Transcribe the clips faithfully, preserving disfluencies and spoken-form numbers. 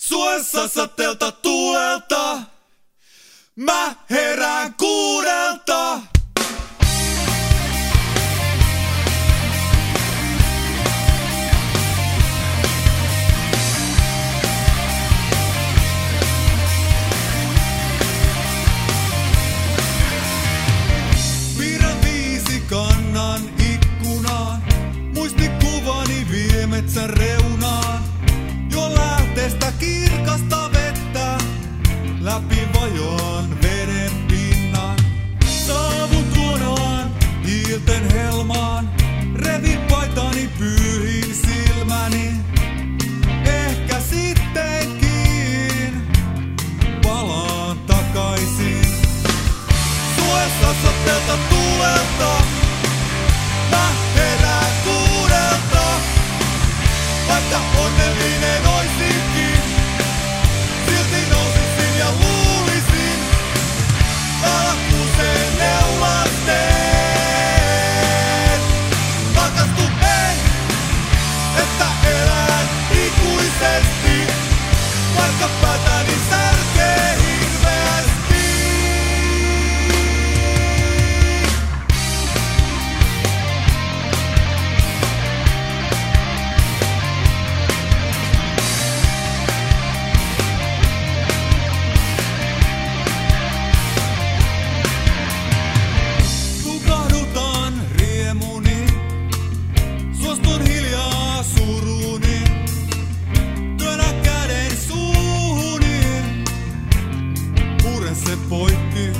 Suessa sateelta tuulelta, mä herään kuudelta. Piirrän viisi kannan ikkunaan, muistikuvani vie metsän reunaan. Jo lähteestä kirkasta vettä, läpi vajoan veden pinnan. Saavun tuonaan hiilten helmaan, revin paitani, pyyhin silmäni. Ehkä sittenkin palaan takaisin. Suessa sateelta tuulelta, mä herään kuudelta. Vaikka onnellinen oisinkin, silti nousisin ja luulisin valkuuseen neulasteen. Rakastun en, että elän ikuisesti, vaikka päätäni särkee hirveästi. Suostun hiljaa suruni, työnnä käden suuhuni, puren se poikki.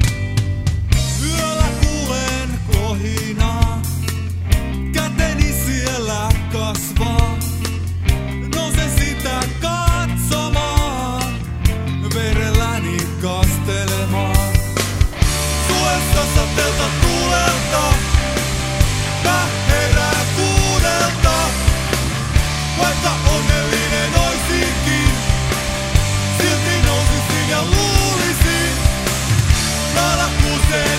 Yöllä kuulen kohinaa, käteni siellä kasvaa. Nousen sitä katsomaan, verelläni kastelemaan. Suessa sateelta tuulelta, mä herään kuudelta. Vaikka onnellinen oisinkin, silti nousisin ja luulisin valkuuseen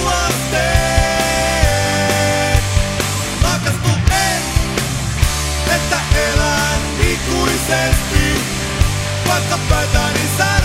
neulasteen. Rakastun en, että elän ikuisesti, vaikka päätäni särkee.